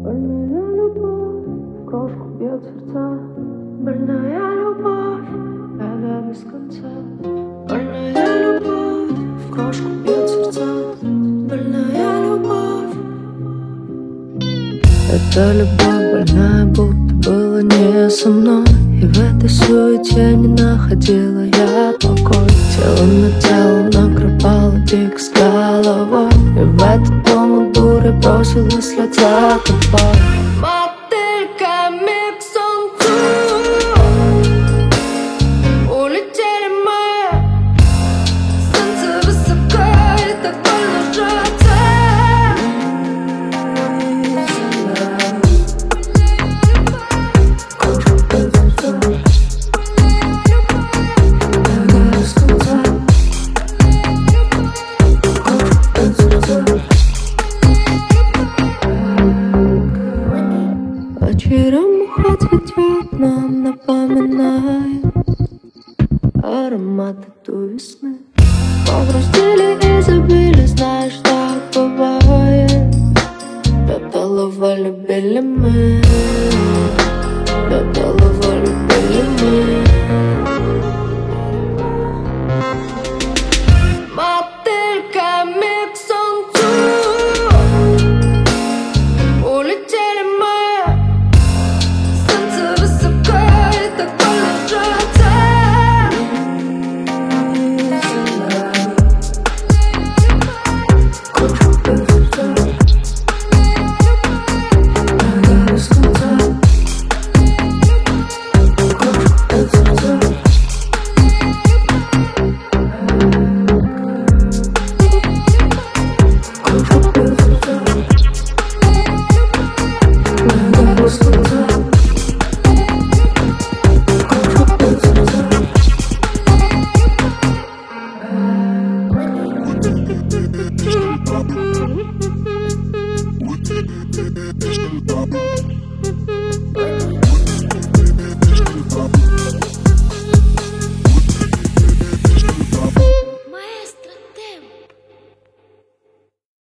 Больная любовь, в крошку бьет сердца. Больная любовь, это без конца. Больная любовь, в крошку бьет сердца. Больная любовь. Эта любовь больная, будто было не со мной. И в этой суете не находила я покой. Тело на тело накрывало дик с головой. И в этот дом у дури бросилась с лица тобой. Мотыльками к солнцу улетели мы. Солнце высоко и так больно жжется. Вечером уход цветет, нам напоминает ароматы той весны. Погрустили и забили, знаешь, так бывает. До белого любили мы, до белого любили мы. Мотыльками к солнцу улетели мы. Солнце высоко и так больно жжется. Просто